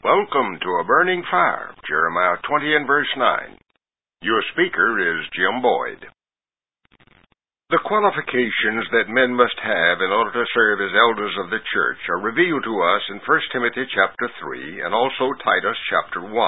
Welcome to A Burning Fire, Jeremiah 20 and verse 9. Your speaker is Jim Boyd. The qualifications that men must have in order to serve as elders of the church are revealed to us in 1 Timothy chapter 3 and also Titus chapter 1.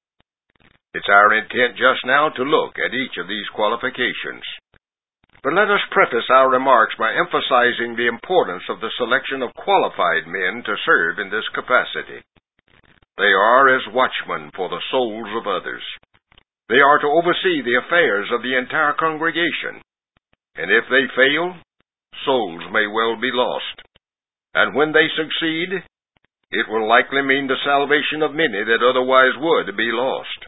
It's our intent just now to look at each of these qualifications. But let us preface our remarks by emphasizing the importance of the selection of qualified men to serve in this capacity. They are as watchmen for the souls of others. They are to oversee the affairs of the entire congregation. And if they fail, souls may well be lost. And when they succeed, it will likely mean the salvation of many that otherwise would be lost.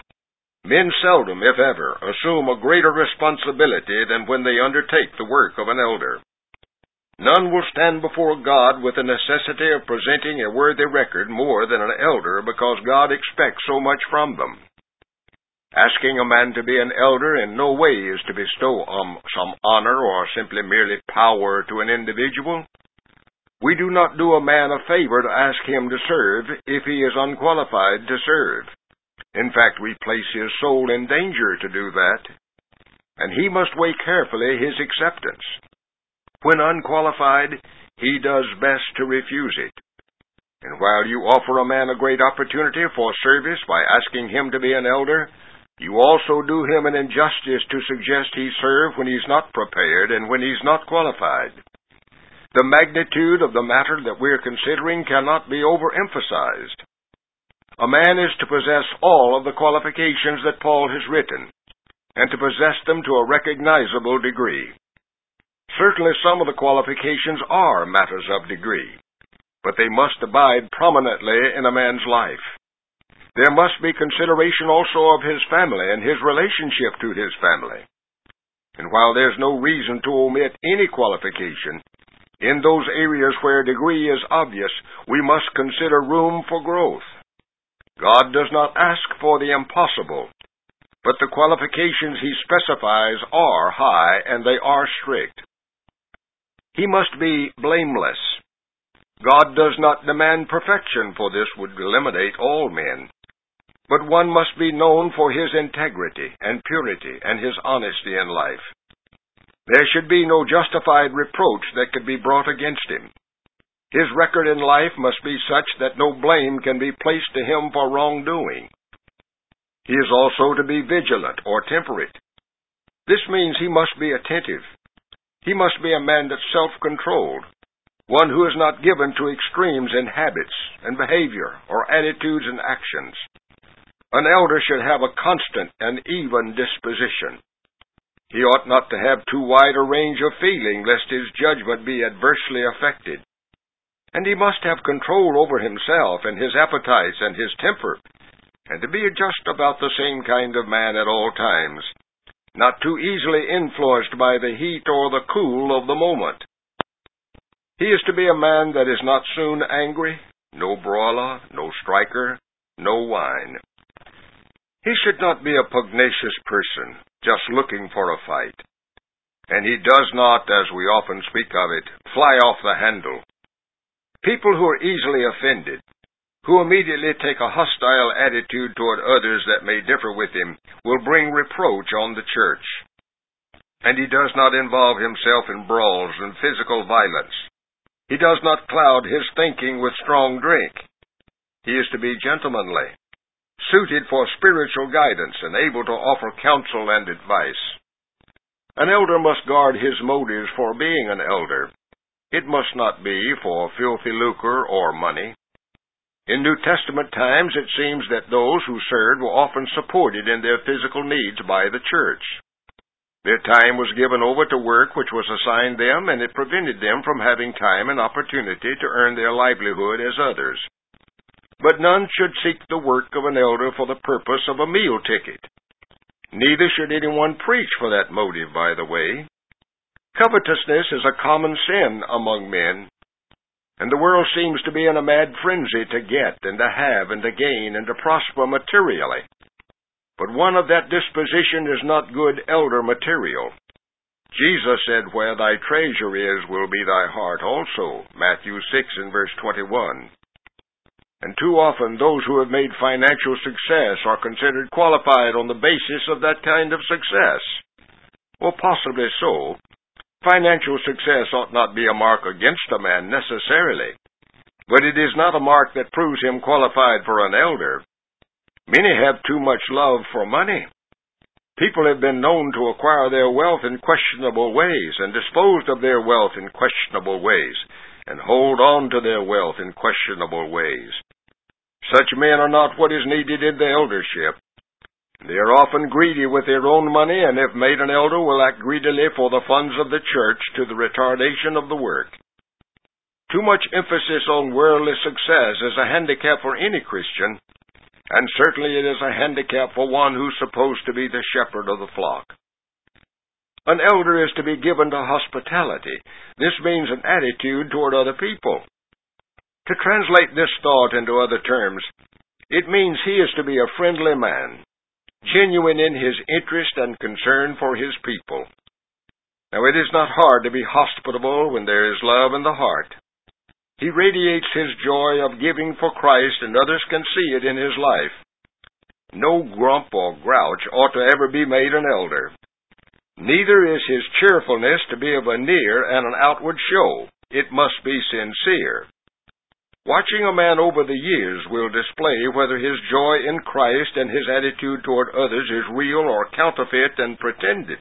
Men seldom, if ever, assume a greater responsibility than when they undertake the work of an elder. None will stand before God with the necessity of presenting a worthy record more than an elder because God expects so much from them. Asking a man to be an elder in no way is to bestow some honor or simply merely power to an individual. We do not do a man a favor to ask him to serve if he is unqualified to serve. In fact, we place his soul in danger to do that, and he must weigh carefully his acceptance. When unqualified, he does best to refuse it. And while you offer a man a great opportunity for service by asking him to be an elder, you also do him an injustice to suggest he serve when he's not prepared and when he's not qualified. The magnitude of the matter that we're considering cannot be overemphasized. A man is to possess all of the qualifications that Paul has written, and to possess them to a recognizable degree. Certainly some of the qualifications are matters of degree, but they must abide prominently in a man's life. There must be consideration also of his family and his relationship to his family. And while there's no reason to omit any qualification, in those areas where degree is obvious, we must consider room for growth. God does not ask for the impossible, but the qualifications he specifies are high and they are strict. He must be blameless. God does not demand perfection, for this would eliminate all men. But one must be known for his integrity and purity and his honesty in life. There should be no justified reproach that could be brought against him. His record in life must be such that no blame can be placed to him for wrongdoing. He is also to be vigilant or temperate. This means he must be attentive. He must be a man that's self-controlled, one who is not given to extremes in habits and behavior or attitudes and actions. An elder should have a constant and even disposition. He ought not to have too wide a range of feeling, lest his judgment be adversely affected. And he must have control over himself and his appetites and his temper, and to be just about the same kind of man at all times, not too easily influenced by the heat or the cool of the moment. He is to be a man that is not soon angry, no brawler, no striker, no whine. He should not be a pugnacious person, just looking for a fight. And he does not, as we often speak of it, fly off the handle. People who are easily offended, who immediately take a hostile attitude toward others that may differ with him, will bring reproach on the church. And he does not involve himself in brawls and physical violence. He does not cloud his thinking with strong drink. He is to be gentlemanly, suited for spiritual guidance and able to offer counsel and advice. An elder must guard his motives for being an elder. It must not be for filthy lucre or money. In New Testament times, it seems that those who served were often supported in their physical needs by the church. Their time was given over to work which was assigned them, and it prevented them from having time and opportunity to earn their livelihood as others. But none should seek the work of an elder for the purpose of a meal ticket. Neither should anyone preach for that motive, by the way. Covetousness is a common sin among men, and the world seems to be in a mad frenzy to get and to have and to gain and to prosper materially. But one of that disposition is not good elder material. Jesus said, "Where thy treasure is will be thy heart also," Matthew 6 and verse 21. And too often those who have made financial success are considered qualified on the basis of that kind of success. Well, possibly so. Financial success ought not be a mark against a man necessarily, but it is not a mark that proves him qualified for an elder. Many have too much love for money. People have been known to acquire their wealth in questionable ways and disposed of their wealth in questionable ways and hold on to their wealth in questionable ways. Such men are not what is needed in the eldership. They are often greedy with their own money, and if made an elder, will act greedily for the funds of the church to the retardation of the work. Too much emphasis on worldly success is a handicap for any Christian, and certainly it is a handicap for one who's supposed to be the shepherd of the flock. An elder is to be given to hospitality. This means an attitude toward other people. To translate this thought into other terms, it means he is to be a friendly man, genuine in his interest and concern for his people. Now, it is not hard to be hospitable when there is love in the heart. He radiates his joy of giving for Christ, and others can see it in his life. No grump or grouch ought to ever be made an elder. Neither is his cheerfulness to be a veneer and an outward show. It must be sincere. Watching a man over the years will display whether his joy in Christ and his attitude toward others is real or counterfeit and pretended.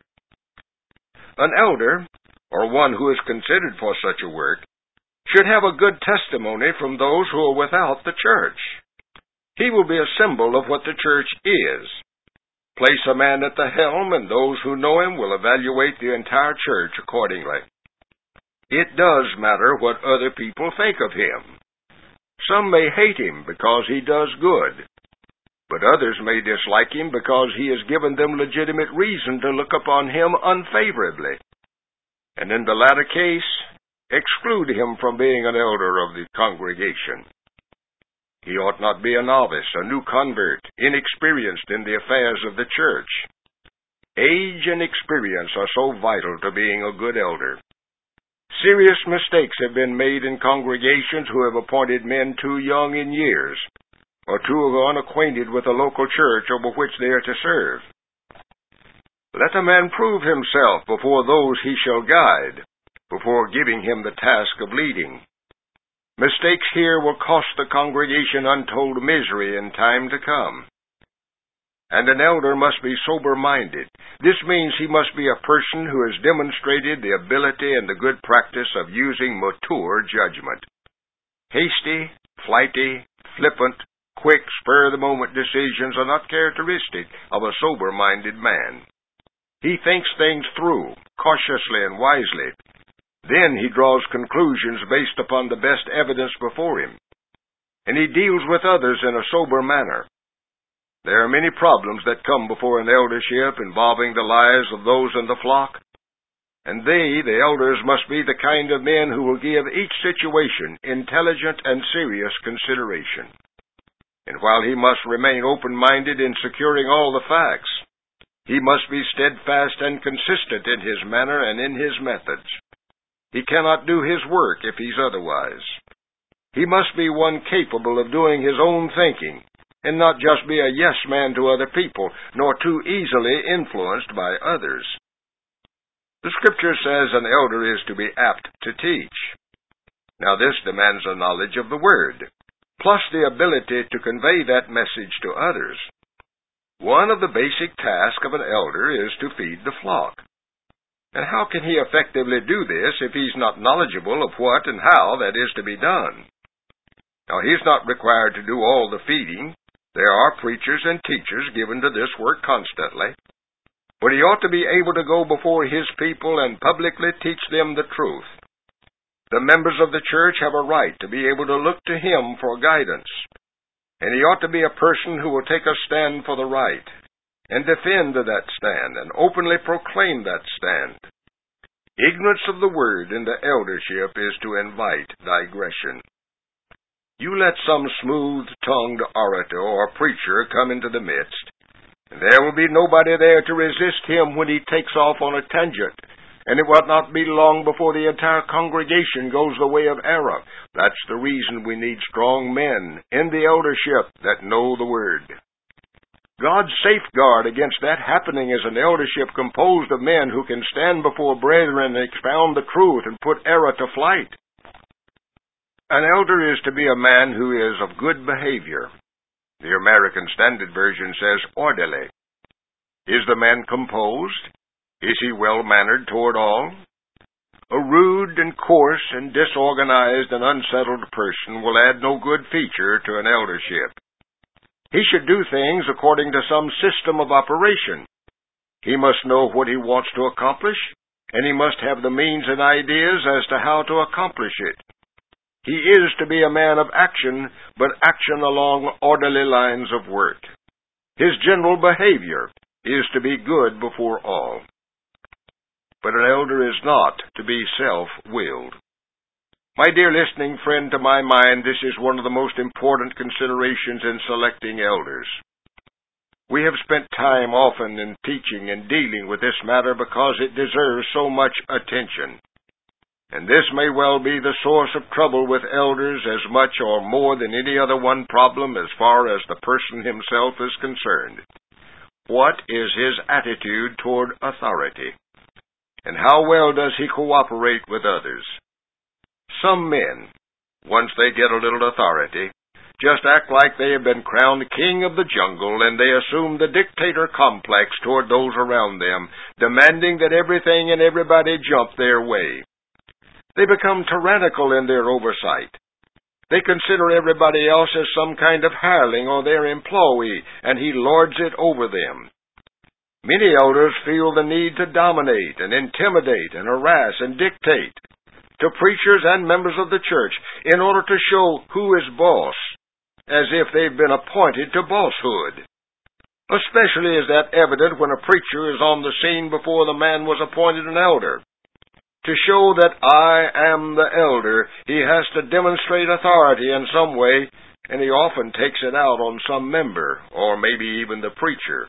An elder, or one who is considered for such a work, should have a good testimony from those who are without the church. He will be a symbol of what the church is. Place a man at the helm, and those who know him will evaluate the entire church accordingly. It does matter what other people think of him. Some may hate him because he does good, but others may dislike him because he has given them legitimate reason to look upon him unfavorably. And in the latter case, exclude him from being an elder of the congregation. He ought not be a novice, a new convert, inexperienced in the affairs of the church. Age and experience are so vital to being a good elder. Serious mistakes have been made in congregations who have appointed men too young in years, or too unacquainted with the local church over which they are to serve. Let a man prove himself before those he shall guide, before giving him the task of leading. Mistakes here will cost the congregation untold misery in time to come. And an elder must be sober-minded. This means he must be a person who has demonstrated the ability and the good practice of using mature judgment. Hasty, flighty, flippant, quick, spur-of-the-moment decisions are not characteristic of a sober-minded man. He thinks things through, cautiously and wisely. Then he draws conclusions based upon the best evidence before him. And he deals with others in a sober manner. There are many problems that come before an eldership involving the lives of those in the flock. And they, the elders, must be the kind of men who will give each situation intelligent and serious consideration. And while he must remain open-minded in securing all the facts, he must be steadfast and consistent in his manner and in his methods. He cannot do his work if he's otherwise. He must be one capable of doing his own thinking, and not just be a yes-man to other people, nor too easily influenced by others. The Scripture says an elder is to be apt to teach. Now this demands a knowledge of the Word, plus the ability to convey that message to others. One of the basic tasks of an elder is to feed the flock. And how can he effectively do this if he's not knowledgeable of what and how that is to be done? Now, he's not required to do all the feeding. There are preachers and teachers given to this work constantly. But he ought to be able to go before his people and publicly teach them the truth. The members of the church have a right to be able to look to him for guidance. And he ought to be a person who will take a stand for the right, and defend that stand, and openly proclaim that stand. Ignorance of the Word in the eldership is to invite digression. You let some smooth-tongued orator or preacher come into the midst, and there will be nobody there to resist him when he takes off on a tangent, and it will not be long before the entire congregation goes the way of error. That's the reason we need strong men in the eldership that know the Word. God's safeguard against that happening is an eldership composed of men who can stand before brethren and expound the truth and put error to flight. An elder is to be a man who is of good behavior. The American Standard Version says orderly. Is the man composed? Is he well-mannered toward all? A rude and coarse and disorganized and unsettled person will add no good feature to an eldership. He should do things according to some system of operation. He must know what he wants to accomplish, and he must have the means and ideas as to how to accomplish it. He is to be a man of action, but action along orderly lines of work. His general behavior is to be good before all. But an elder is not to be self-willed. My dear listening friend, to my mind, this is one of the most important considerations in selecting elders. We have spent time often in teaching and dealing with this matter because it deserves so much attention. And this may well be the source of trouble with elders as much or more than any other one problem as far as the person himself is concerned. What is his attitude toward authority? And how well does he cooperate with others? Some men, once they get a little authority, just act like they have been crowned king of the jungle, and they assume the dictator complex toward those around them, demanding that everything and everybody jump their way. They become tyrannical in their oversight. They consider everybody else as some kind of hireling or their employee, and he lords it over them. Many elders feel the need to dominate and intimidate and harass and dictate to preachers and members of the church in order to show who is boss, as if they've been appointed to bosshood. Especially is that evident when a preacher is on the scene before the man was appointed an elder. To show that I am the elder, he has to demonstrate authority in some way, and he often takes it out on some member, or maybe even the preacher.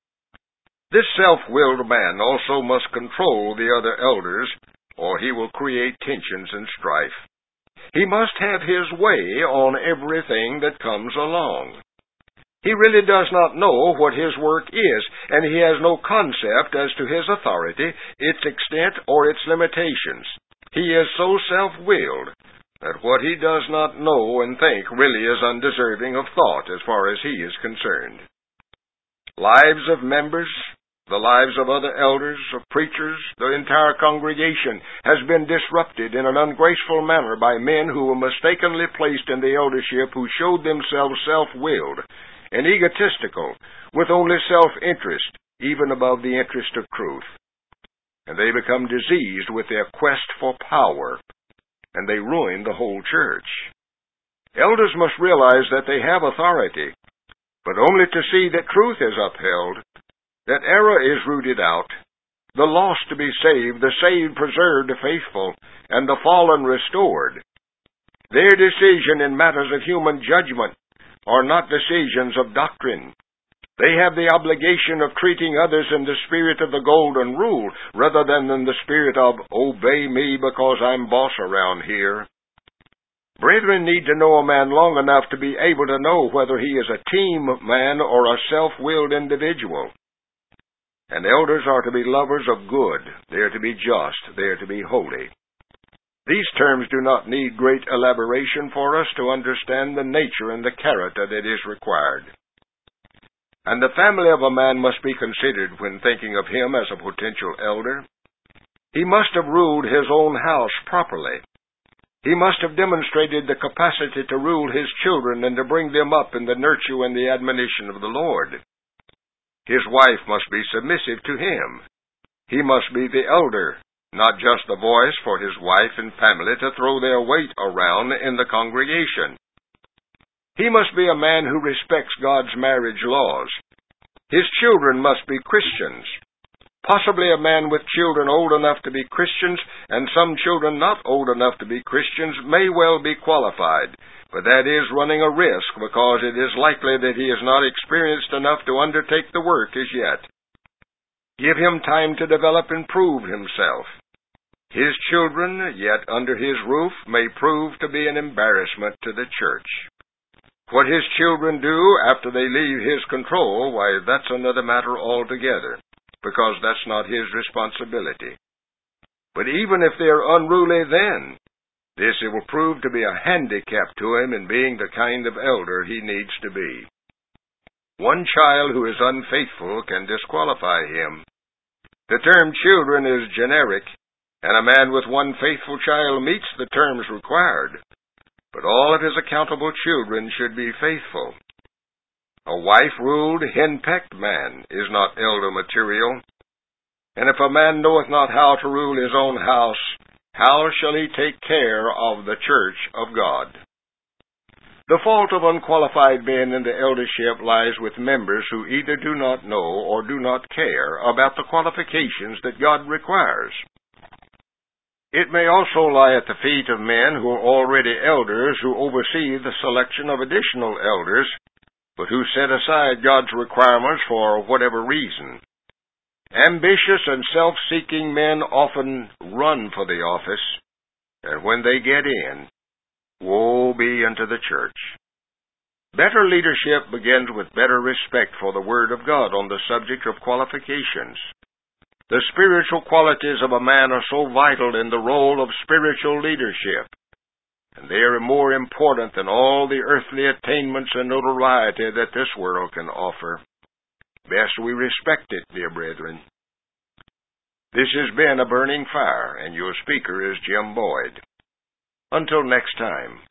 This self-willed man also must control the other elders, or he will create tensions and strife. He must have his way on everything that comes along. He really does not know what his work is, and he has no concept as to his authority, its extent, or its limitations. He is so self-willed that what he does not know and think really is undeserving of thought as far as he is concerned. Lives of members, the lives of other elders, of preachers, the entire congregation has been disrupted in an ungraceful manner by men who were mistakenly placed in the eldership, who showed themselves self-willed and egotistical, with only self-interest, even above the interest of truth. And they become diseased with their quest for power, and they ruin the whole church. Elders must realize that they have authority, but only to see that truth is upheld, that error is rooted out, the lost to be saved, the saved preserved faithful, and the fallen restored. Their decision in matters of human judgment are not decisions of doctrine. They have the obligation of treating others in the spirit of the golden rule, rather than in the spirit of, obey me because I'm boss around here. Brethren need to know a man long enough to be able to know whether he is a team man or a self-willed individual. And elders are to be lovers of good. They are to be just. They are to be holy. These terms do not need great elaboration for us to understand the nature and the character that is required. And the family of a man must be considered when thinking of him as a potential elder. He must have ruled his own house properly. He must have demonstrated the capacity to rule his children and to bring them up in the nurture and the admonition of the Lord. His wife must be submissive to him. He must be the elder, not just the voice for his wife and family to throw their weight around in the congregation. He must be a man who respects God's marriage laws. His children must be Christians. Possibly a man with children old enough to be Christians and some children not old enough to be Christians may well be qualified, but that is running a risk because it is likely that he is not experienced enough to undertake the work as yet. Give him time to develop and prove himself. His children, yet under his roof, may prove to be an embarrassment to the church. What his children do after they leave his control, why, that's another matter altogether, because that's not his responsibility. But even if they're unruly then, this it will prove to be a handicap to him in being the kind of elder he needs to be. One child who is unfaithful can disqualify him. The term children is generic, and a man with one faithful child meets the terms required. But all of his accountable children should be faithful. A wife-ruled, henpecked man is not elder material. And if a man knoweth not how to rule his own house, how shall he take care of the church of God? The fault of unqualified men in the eldership lies with members who either do not know or do not care about the qualifications that God requires. It may also lie at the feet of men who are already elders who oversee the selection of additional elders, but who set aside God's requirements for whatever reason. Ambitious and self-seeking men often run for the office, and when they get in, woe be unto the church. Better leadership begins with better respect for the Word of God on the subject of qualifications. The spiritual qualities of a man are so vital in the role of spiritual leadership, and they are more important than all the earthly attainments and notoriety that this world can offer. Best we respect it, dear brethren. This has been A Burning Fire, and your speaker is Jim Boyd. Until next time.